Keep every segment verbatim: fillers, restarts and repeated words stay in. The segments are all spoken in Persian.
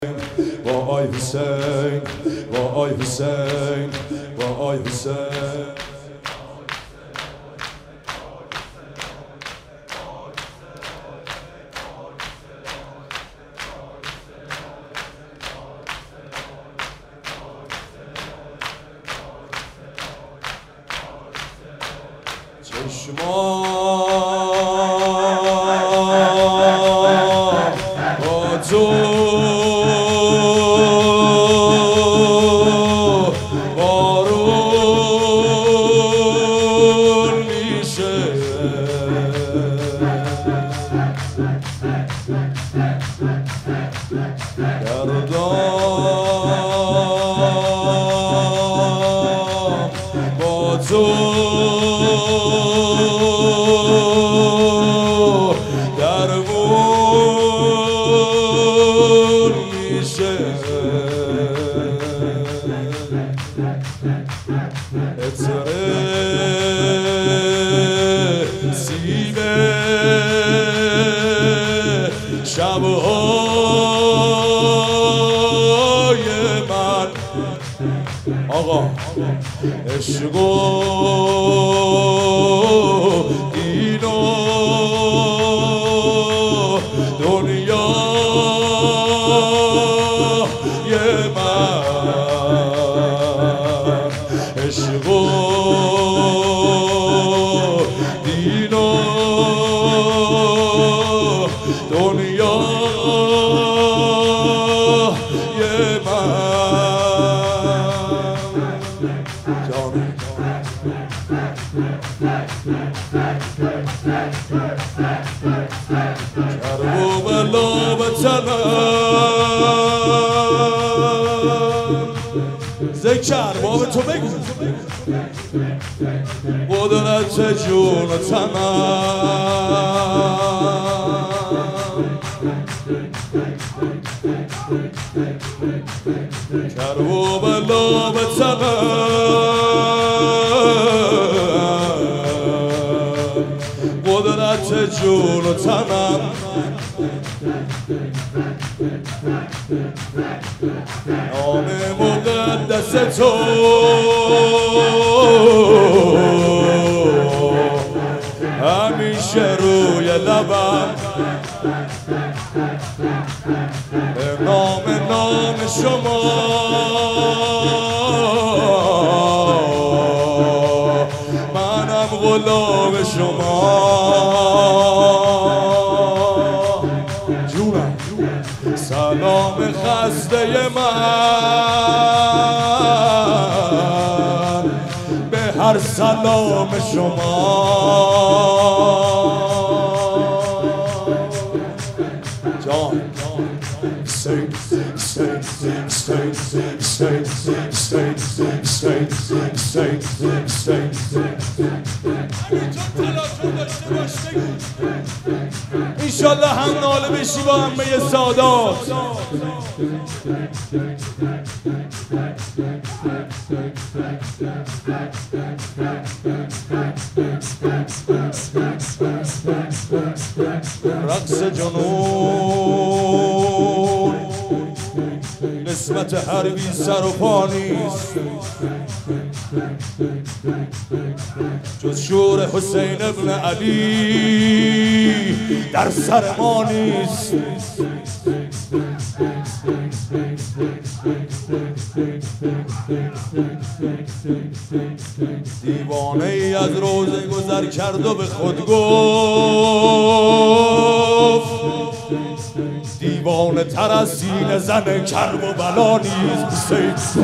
وای حسین وای حسین وای حسین چشما با تو بارون میشه گردام با تو درمون میشه اتره سیبه شبهای من آقا عشق و دین و دنیای من عشق و دین و دنیای من جان کرب و بلا به تنم ذکر باب تو بگو قدرت جون و تنم کرب و بلا به تنم قدرت جون و تنم نام مقدس تو همیشه روی لبم به نام نام شما منم غلام شما جونم سلام خسته من به هر سلام شما جان Stay, stay, stay, stay, stay, stay, stay, stay, انشالله هم ناله بشی با همه سادات رقص جنون قسمت هر بی سر و پا نیست جز شور حسین ابن علی در سر ما نیست دیوانه ای از روزه گذر کرد و به خود گفت دیوانه تر از سینه زن کرب و بلا نیست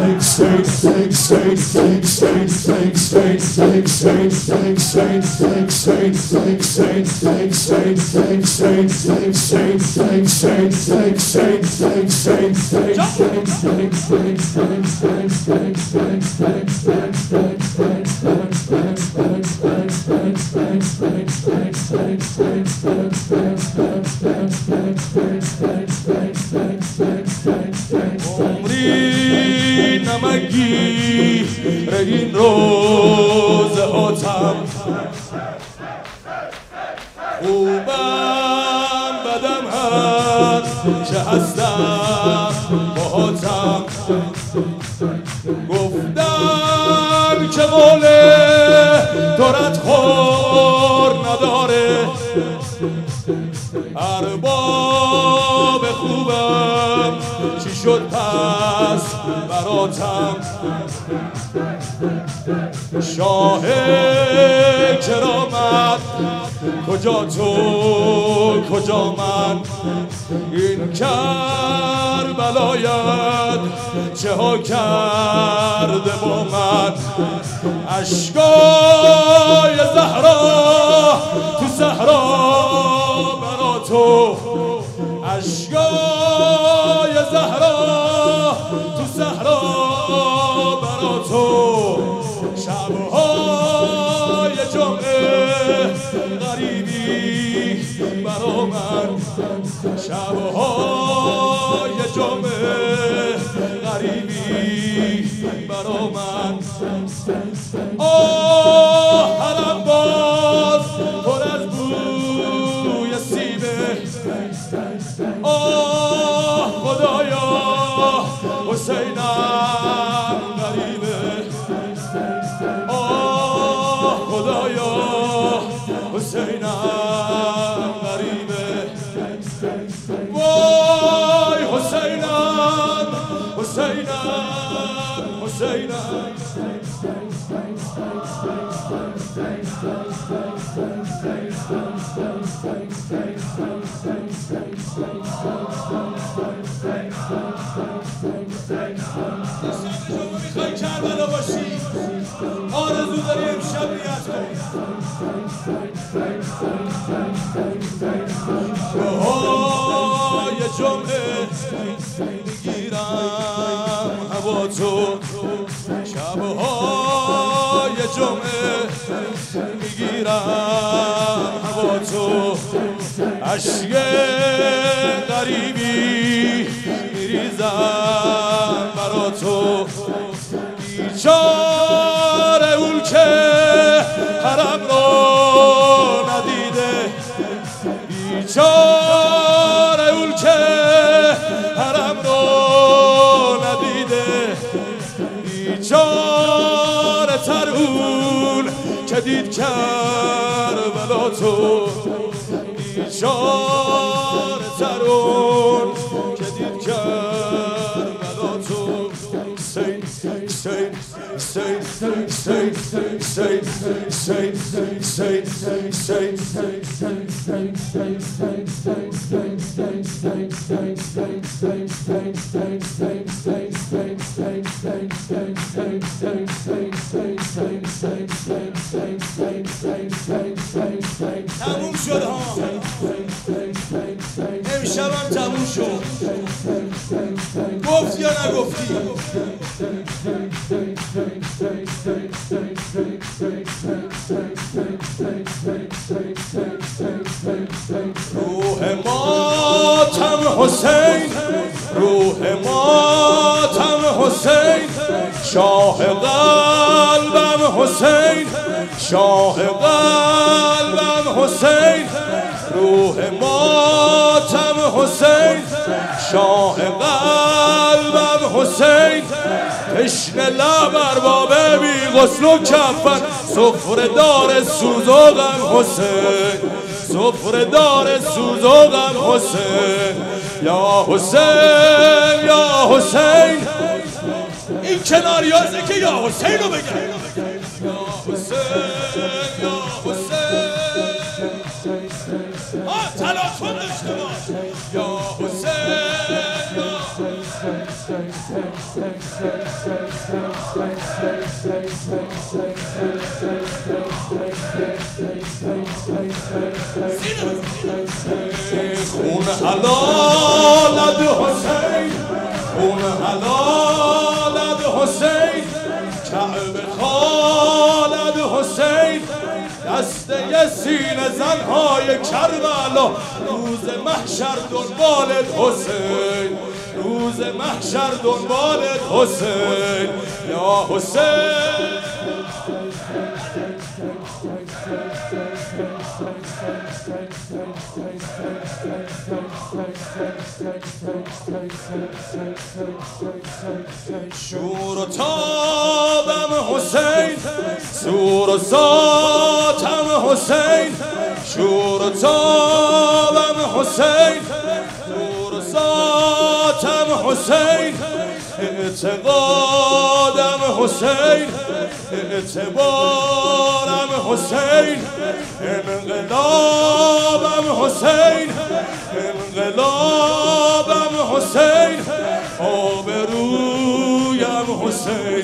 عمری نمگی این روز آتم خوبم بدم هست که هستم تبهاتم گفتن که قول دارد خور نداره ارباب خوبم چی شد پس براتم شاه کرامت کجا تو کجا من این کربلایت چه ها کرده با من اشکای زهرا تو صحرا برا تو اشکای زهرا تو صحرا برا تو شبهای جمعه غریبی برا من شبهای جمعه غریبی برا من آه حرم باز پر از بوی سیبه آه خدایا حسینم غریبه آه خدایا حسینم غریبه وای حسینم حسینم حسینم میخوای کربلا باشی آرزو داری امشب نیت کنی شبهای جمعه میگیرم هوا تو شبهای جمعه میگیرم هوا تو اشک غریبی میریزم برا تو بیچاره اون که حرم رو ندیده بیچاره اون که حرم رو ندیده بیچاره تر اون که دید کربلا تو بیچاره تر اون که دید کربلا تو Say, say, say, say, say, say, say, تموم شد ها امشبم تموم شد گفت یا نگفتی روح ماتم حسین روح ماتم حسین شاه قلبم حسین شاه قلبم حسین روح ماتم حسین شاه قلبم حسین تشنه لب ارباب بی غسل و کفن سفره دار سوز و غم حسین سفره دار سوز و غم حسین یا حسین یا حسین این کناریازه که یا حسین رو بگن یا حسین یا حسین آه تلافون داشته باش یا حسین یا خون حلالت حسین خون حلالت حسین کعبه خالد حسین دسته سینه زنهای کربلا روز محشر دنبالت حسین روز محشر دنبالت حسین یا حسین شور و تابم حسین سور و ذاتم حسین شور و تابم حسین سور و ذاتم حسین اعتقادم حسین اعتبارم حسین انقلابم حسین انقلابم حسین آبرویم حسین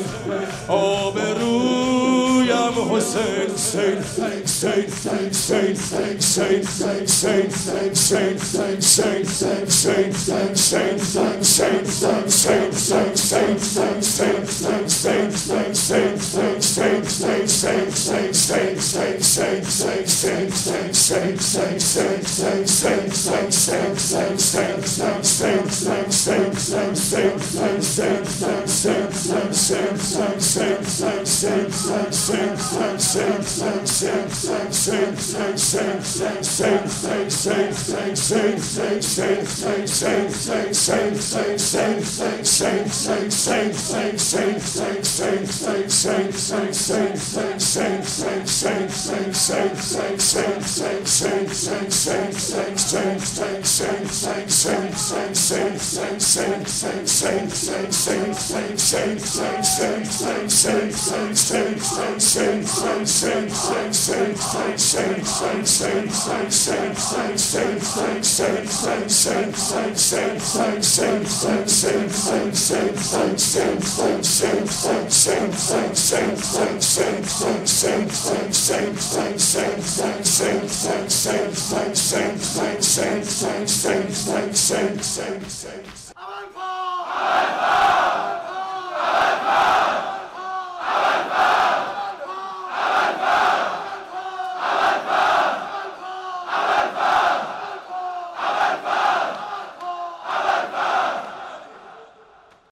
آبرویم حسین سین سین سین سین سین سین سین سین سین سین سین same, same, same, same, same, same, same, same, same.